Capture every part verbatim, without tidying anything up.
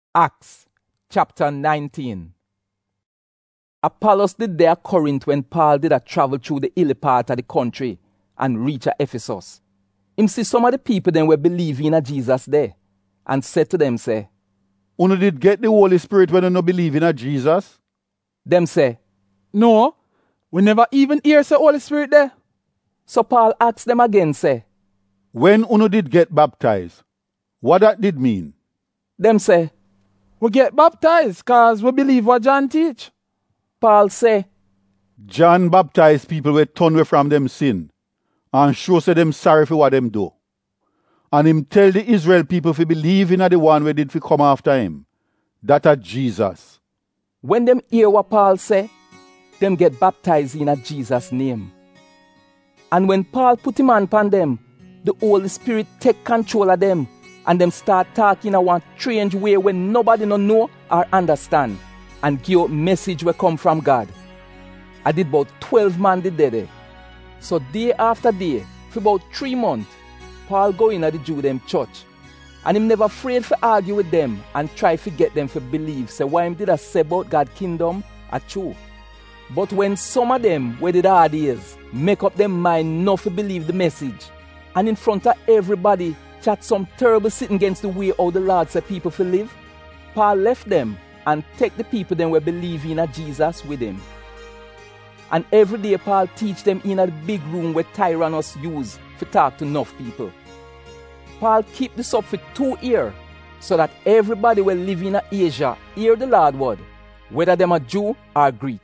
Acts chapter nineteen. Apollos did there at Corinth when Paul did a travel through the hilly part of the country and reach at Ephesus. Him see some of the people then were believing in Jesus there and said to them, say, Una did get the Holy Spirit when you no believe in a Jesus? Them say, No, we never even hear say Holy Spirit there. So Paul asked them again, say, When una did get baptized, what that did mean? Them say, We get baptized cause we believe what John teach. Paul say, John baptized people who turn away from them sin and show say them sorry for what them do. And him tell the Israel people to believe in a the one who did fi come after him. That a Jesus. When them hear what Paul say, them get baptized in a Jesus name. And when Paul put him hand upon them, the Holy Spirit take control of them and them start talking in one strange way when nobody no know or understand and give out message will come from God. I did about twelve man did there. So day after day, for about three months, Paul go in at the Jew them church. And him never afraid to argue with them and try to get them to believe. So why him did I say about God's kingdom are true. But when some of them where did hard ears make up them mind not to believe the message, and in front of everybody chat some terrible sitting against the way how the Lord said people to live, Paul left them and take the people them were believing in Jesus with him. And every day Paul teach them in a big room where Tyrannus use to talk to enough people. Paul keep this up for two years so that everybody will live in Asia hear the Lord word, whether them a Jew or Greek.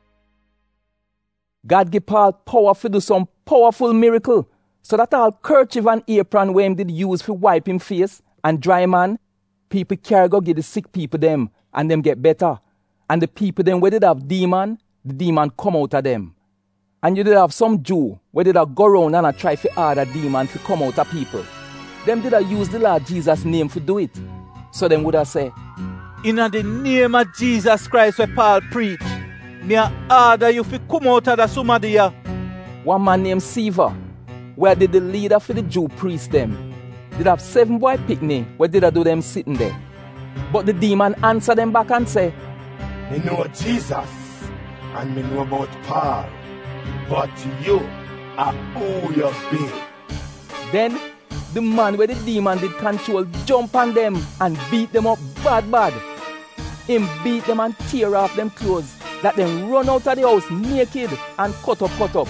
God give Paul power to do some powerful miracle so that all kerchief and apron where him did use for wipe him face and dry man, people carry go get the sick people them and them get better. And the people them where did have demon, the demon come out of them. And you did have some Jew where did have go around and a try to order demon to come out of people. Them did have use the Lord Jesus' name to do it. So them would have say, In the name of Jesus Christ where Paul preach, me a order you to come out of the somebody here. One man named Siva, where did the leader for the Jew priest them, did have seven boy picnic where did I do them sitting there. But the demon answer them back and say, Me know Jesus and me know about Paul, but you are who you be. Then the man where the demon did control jump on them and beat them up bad bad. Him beat them and tear off them clothes, that them run out of the house naked and cut up cut up.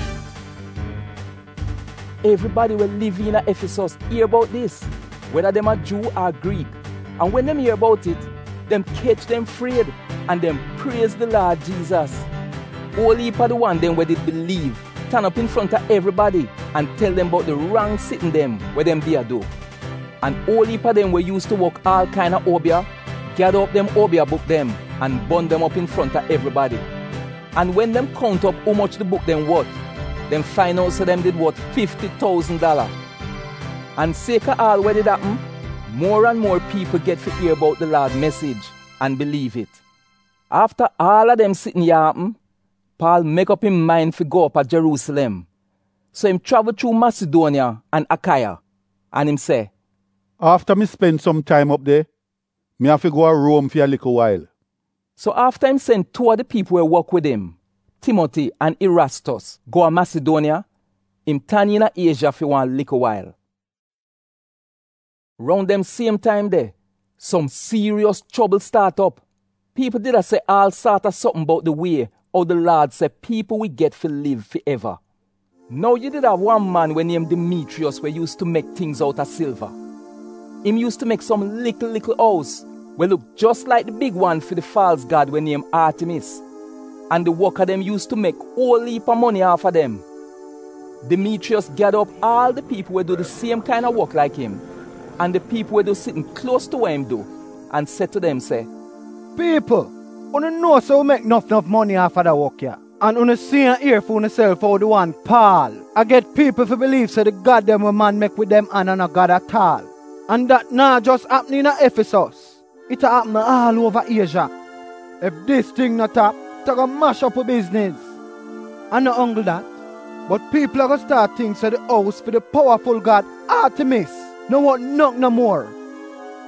Everybody will live in Ephesus hear about this, whether them a Jew or Greek. And when them hear about it, them catch them afraid and them praise the Lord Jesus. Only for the one them where they believe stand up in front of everybody and tell them about the wrong sitting them where them there do. And only for them were used to work all kind of obia, gather up them obia book them and burn them up in front of everybody. And when them count up how much the book them worth, them find out so them did worth fifty thousand dollars. And sake of all where did happen, more and more people get to hear about the Lord's message and believe it. After all of them sitting here happen, Paul make up his mind to go up at Jerusalem. So him travel through Macedonia and Achaia. And him say, After me spend some time up there, me have to go to Rome for a little while. So after him send two of the people who work with him, Timothy and Erastus, go to Macedonia, him turn in Asia for one little while. Round them same time there, some serious trouble start up. People did a say all sort of something about the way how the Lord said people we get to live forever. Now you did have one man when named Demetrius who used to make things out of silver. Him used to make some little little house where look just like the big one for the false god when named Artemis. And the worker them used to make whole heap of money off of them. Demetrius gathered up all the people who do the same kind of work like him, and the people who do sitting close to where him do, and said to them, say, People, you know so we make enough enough money off of the work here. And you see and hear for yourself how the one Paul. I get people to believe so the God them a man make with them and a God at all. And that not just happening in Ephesus. It happen all over Asia. If this thing not up, it's going to mash up a business. And not only that, but people are going to start thinking so the house for the powerful God Artemis no want knock no more.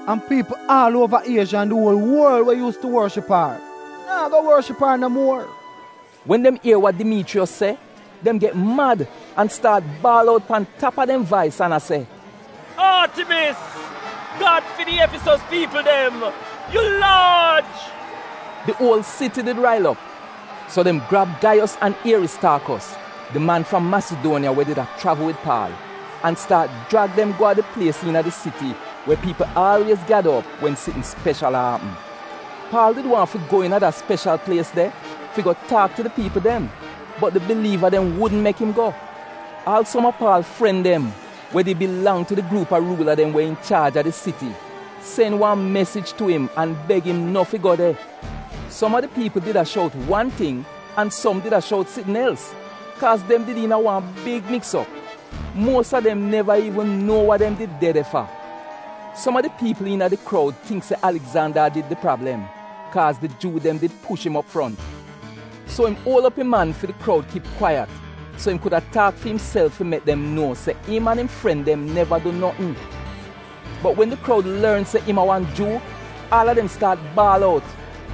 And people all over Asia and the whole world were used to worship her. Now go worship her no more. When them hear what Demetrius say, them get mad and start bawl out on top of them voice and I say, Artemis! God for the Ephesus people them! You large! The whole city did rile up. So them grab Gaius and Aristarchus, the man from Macedonia where did a travel with Paul, and start drag them go to the place in the city where people always gather up when something special happen. Paul did want to go in that special place there, to go talk to the people them, but the believer them wouldn't make him go. All some of Paul's friend them, where they belong to the group of ruler them were in charge of the city, send one message to him and beg him not to go there. Some of the people did a shout one thing and some did a shout something else, cause them did in a one big mix up. Most of them never even know what them did there for. Some of the people in the crowd think that Alexander did the problem, cause the Jew them did push him up front. So him hold up a man for the crowd keep quiet, so him could have talked for himself to make them know say him and him friend them never do nothing. But when the crowd learns that him a one Jew, all of them start bawl out,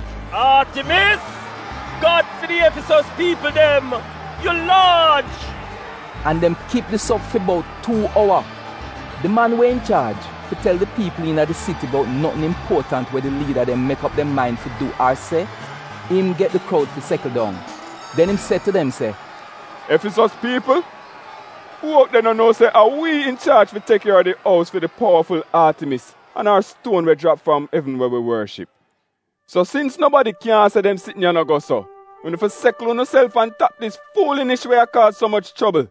Artemis! God for the Ephesus people them! You large! And them keep this up for about two hours. The man were in charge to tell the people in the city about nothing important where the leader them make up their mind to do or say, him get the crowd to settle down. Then him said to them, say, Ephesus people, who out there no know say are we in charge to take care of the house for the powerful Artemis and our stone we drop from heaven where we worship. So since nobody can say them sitting here no go so, when you settle on yourself and tap this foolishness where cause so much trouble.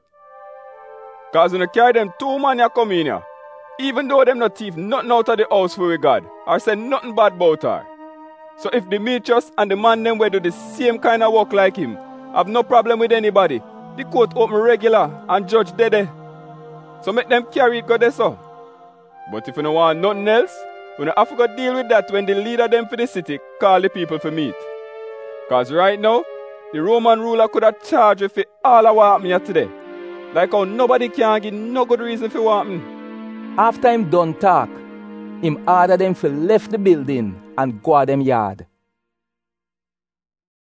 Cause when you carry them two man you come in here, even though them not thief nothing out of the house for we God, or say nothing bad about her. So if Demetrius and the man them will do the same kind of work like him, have no problem with anybody, the court open regular and judge dead. So make them carry it go there so. But if you don't want nothing else, we don't have to go deal with that when the leader them for the city call the people for meet. Cause right now, the Roman ruler could have charged you for all of what happened here today. Like how nobody can give no good reason for what happened. After him done talk, him order them for left the building and go out them yard.